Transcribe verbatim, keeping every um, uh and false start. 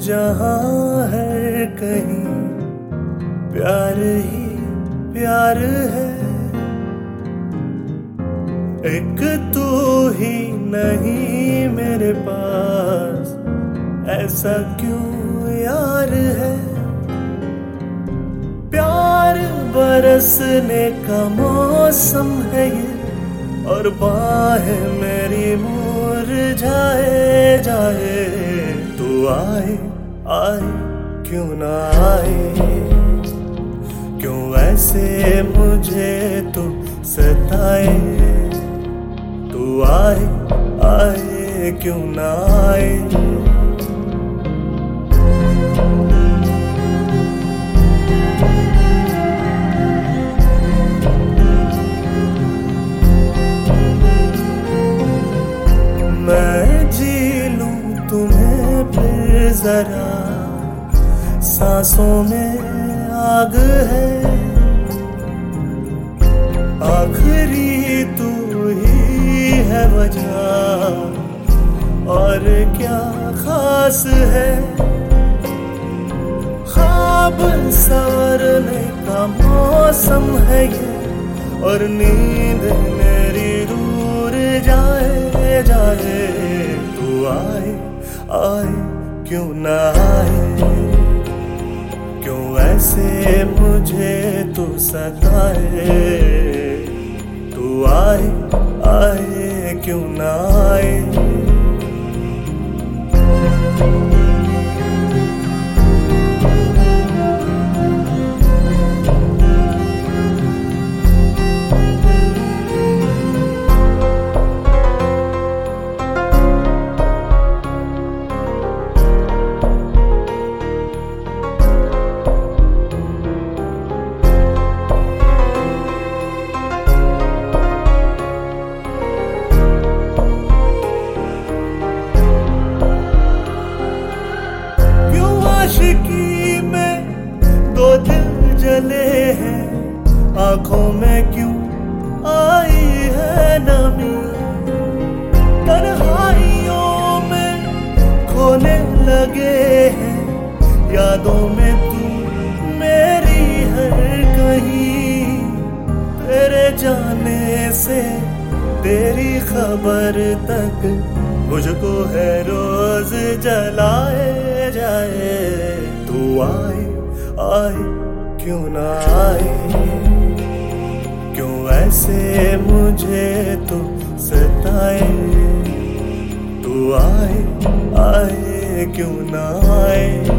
जहाँ है कहीं प्यार ही प्यार है, एक तू ही नहीं मेरे पास, ऐसा क्यों यार है। प्यार बरसने का मौसम है ये, और बाहें मेरी मुरझाए जाए। तू आए आए क्यों ना आए, क्यों ऐसे मुझे तू सताए। तू आए आए क्यों ना आए। मैं जी लूं तुम्हें फिर जरा, सांसों में आग है, आखिरी तू ही है वजह, और क्या खास है। ख्वाब संवरने का मौसम है ये, और नींद मेरी दूर जाए जाए। तू आए आए क्यों ना आए, क्यों ऐसे मुझे तू सताए। तू आए आए क्यों ना आए। आशिकी में दो दिल जले हैं, आंखों में क्यों आई है नमी। तन्हाइयों में खोने लगे हैं, यादों में तू मेरी हर कहीं। तेरे जाने से तेरी खबर तक मुझको है रोज जलाए जाए। तू आए आए क्यों ना आए, क्यों ऐसे मुझे तू सताए। तू आए आए क्यों ना आए।